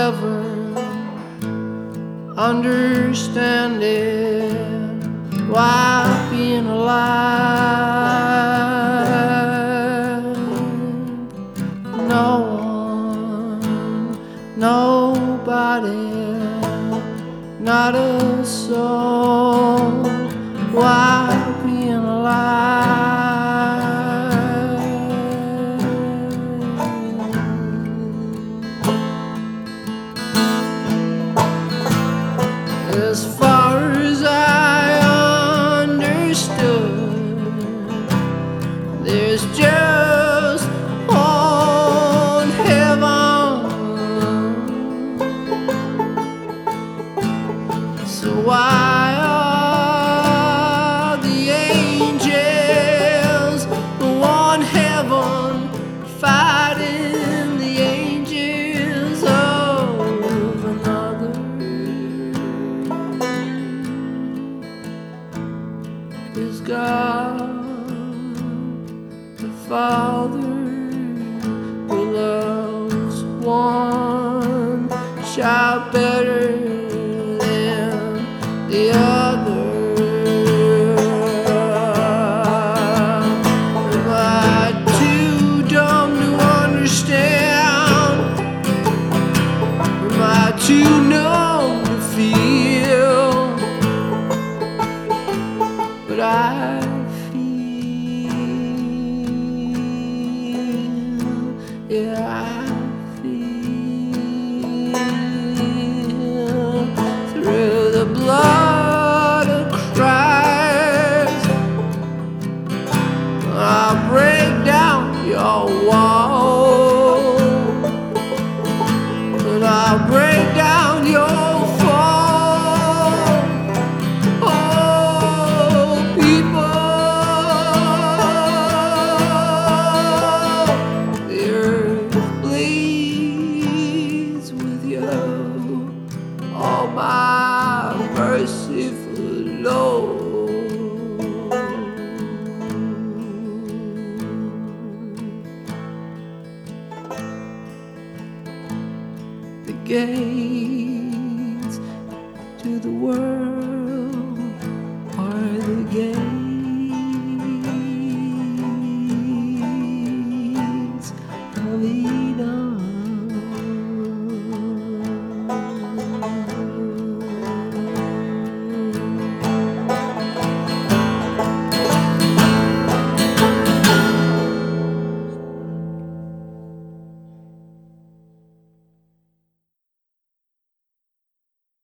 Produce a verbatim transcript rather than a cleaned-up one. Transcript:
ever understanding why being alive. No one, nobody, not a soul. Why being alive? As far as I understood, there's just one heaven. So why are the angels one heaven fighting the angels of another? Is God the Father who loves one child better than the other? Am I too dumb to understand? Am I too numb to feel? But I feel, yeah, I feel through the blood of Christ. I'll break down your wall, and I'll break down your oh, my merciful Lord. The gates to the world